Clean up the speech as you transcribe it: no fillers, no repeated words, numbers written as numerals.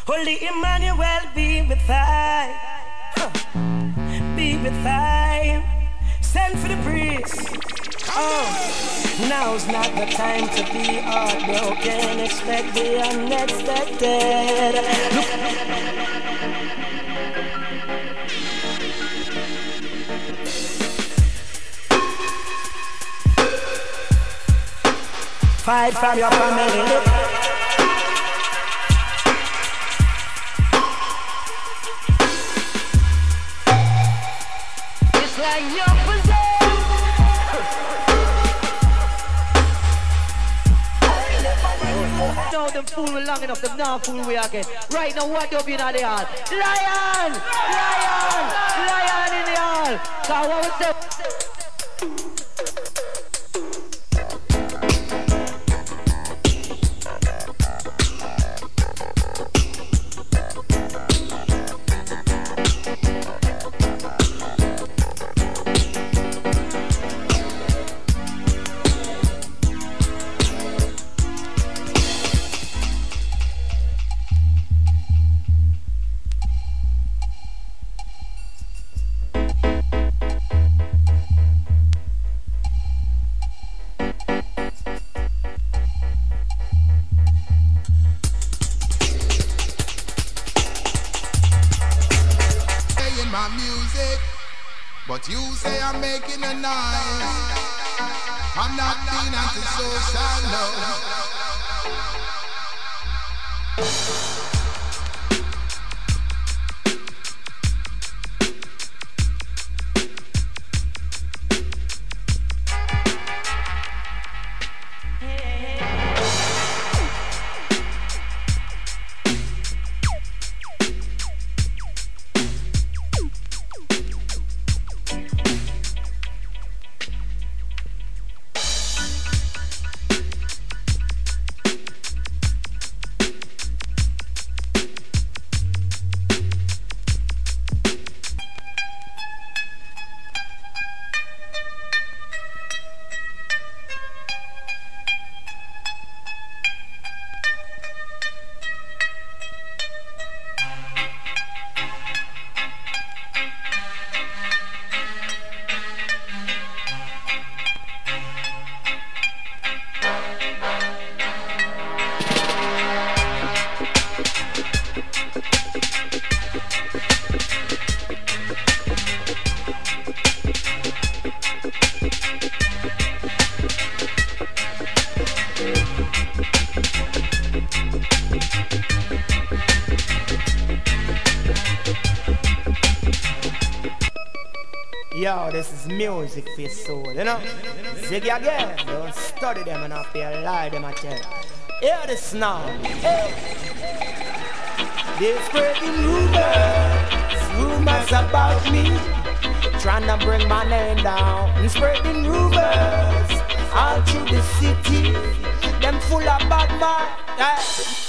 Holy Emmanuel, be with I. Be with I. Send for the priest. Oh, now's not the time to be heartbroken. Expect the unexpected. Look. Fight from your family. It's like you're possessed. Now them fool we long enough, them now fool we again. Right now, what up in the hall? Lion! Lion! Lion in the hall! So what was that? My music, but you say I'm making a noise. I'm not being antisocial, no. Yo, this is music for your soul, you know? Ziggy again, don't study them and not be a lie, them I tell. Hear this now, hey. They're spreading rumors about me, trying to bring my name down. And spreading rumors all through the city, them full of bad mind.